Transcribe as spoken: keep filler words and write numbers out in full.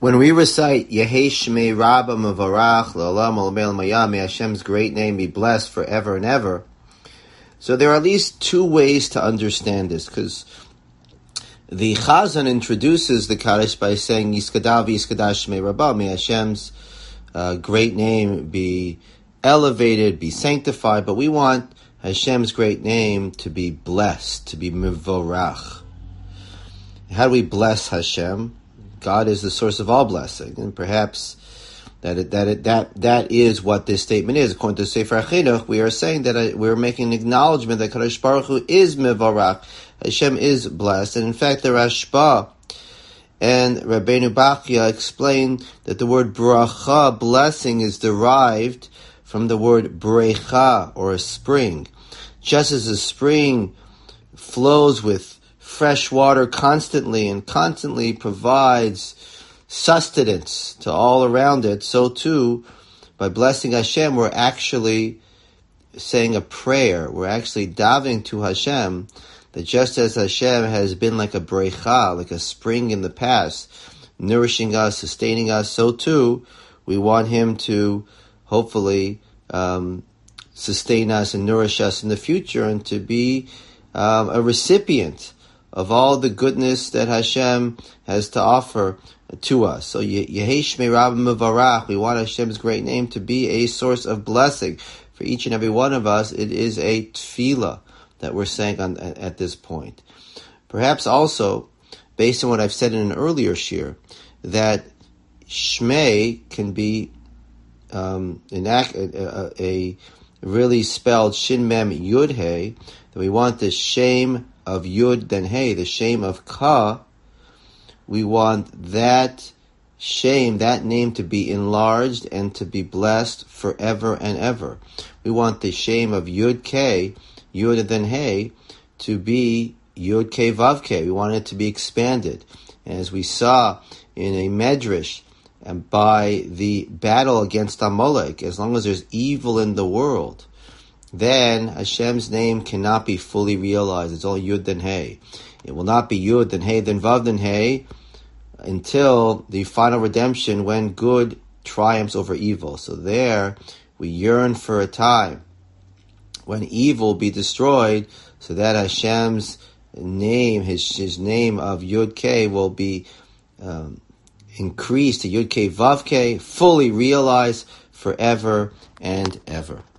When we recite Yehei Shmei Rabba Mevarach L'Olam Olamei Mayam, may Hashem's great name be blessed forever and ever. So there are at least two ways to understand this, because the Chazan introduces the Kaddish by saying Yiskadav Yiskadash Shmei Rabba, may Hashem's uh, great name be elevated, be sanctified, but we want Hashem's great name to be blessed, to be Mevorach. How do we bless Hashem? God is the source of all blessing, and perhaps that it, that it, that that is what this statement is. According to Sefer HaChinuch, we are saying that uh, we're making an acknowledgement that Kadosh Baruch Hu is Mevorach, Hashem is blessed, and in fact, the Rashba and Rabbeinu Bachya explain that the word bracha, blessing, is derived from the word brecha, or a spring. Just as a spring flows with fresh water constantly and constantly provides sustenance to all around it, so too, by blessing Hashem, we're actually saying a prayer. We're actually davening to Hashem, that just as Hashem has been like a brecha, like a spring in the past, nourishing us, sustaining us, so too, we want Him to hopefully um, sustain us and nourish us in the future, and to be um, a recipient of all the goodness that Hashem has to offer to us. So Yehei Shmei Rabba Mevarach, we want Hashem's great name to be a source of blessing for each and every one of us. It is a tefillah that we're saying on, at this point. Perhaps also, based on what I've said in an earlier shir, that Shmei can be um, an, a, a really spelled Shin Mem Yud Hey, that we want the shame of Yud then Hey, the shame of Ka, we want that shame, that name, to be enlarged and to be blessed forever and ever. We want the shame of Yud K, Yud then Hey, to be Yud K Vav K. We want it to be expanded. And as we saw in a medrash, and by the battle against Amalek, as long as there's evil in the world, then Hashem's name cannot be fully realized. It's all Yud then Hey. It will not be Yud then Hey then Vav then Hey until the final redemption, when good triumphs over evil. So there we yearn for a time when evil be destroyed, so that Hashem's name, his, his name of Yud K, will be um, increased to Yud K Vav K, fully realized forever and ever.